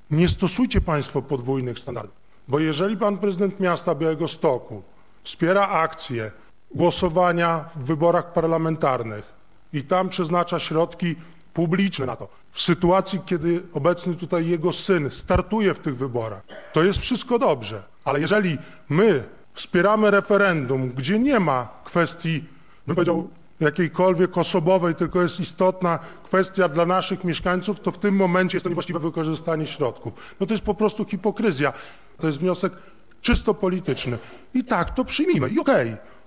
Nie stosujcie państwo podwójnych standardów, bo jeżeli pan prezydent miasta Białegostoku wspiera akcję głosowania w wyborach parlamentarnych i tam przeznacza środki publiczne na to, w sytuacji, kiedy obecny tutaj jego syn startuje w tych wyborach, to jest wszystko dobrze. Ale jeżeli my wspieramy referendum, gdzie nie ma kwestii, bym powiedział, jakiejkolwiek osobowej, tylko jest istotna kwestia dla naszych mieszkańców, to w tym momencie jest to niewłaściwe wykorzystanie środków. No to jest po prostu hipokryzja. To jest wniosek czysto polityczny. I tak to przyjmijmy. I okej,